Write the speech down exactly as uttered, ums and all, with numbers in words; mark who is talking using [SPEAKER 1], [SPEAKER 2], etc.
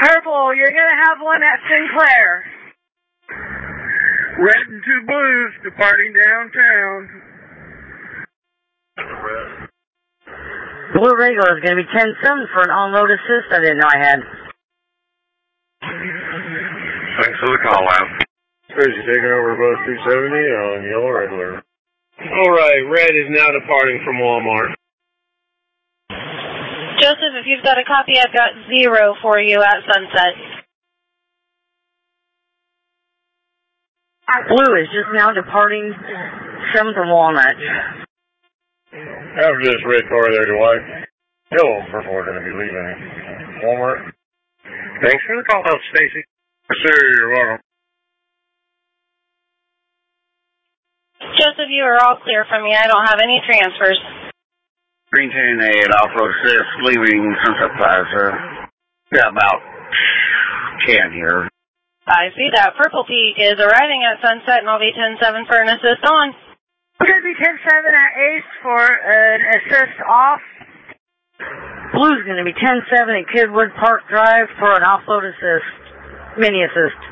[SPEAKER 1] Purple, you're going to have one at Sinclair.
[SPEAKER 2] Red and two blues departing downtown.
[SPEAKER 3] Blue regular is going to be ten seven for an on-road assist I didn't know I had.
[SPEAKER 2] Thanks for the call out.
[SPEAKER 4] Tracy taking over bus two seventy on yellow regular.
[SPEAKER 5] Alright, red is now departing from Walmart.
[SPEAKER 6] Joseph, if you've got a copy, I've got zero for you at Sunset.
[SPEAKER 3] Blue is just now departing seventh and Walnut.
[SPEAKER 4] After this red car there, Dwight. Yellow and purple are going to be leaving Walmart.
[SPEAKER 2] Thanks for the call out, Stacy.
[SPEAKER 4] Sir, you're welcome.
[SPEAKER 6] Joseph, you are all clear from me. I don't have any transfers.
[SPEAKER 2] Green ten eight, off-road assist, leaving Sunset Plaza. Got about ten here.
[SPEAKER 6] I see that. Purple Peak is arriving at Sunset, and I'll be ten seven for an assist on.
[SPEAKER 1] We're going to be ten seven at Ace for an assist off.
[SPEAKER 3] Blue's going to be ten seven at Kidwood Park Drive for an offload assist, mini assist.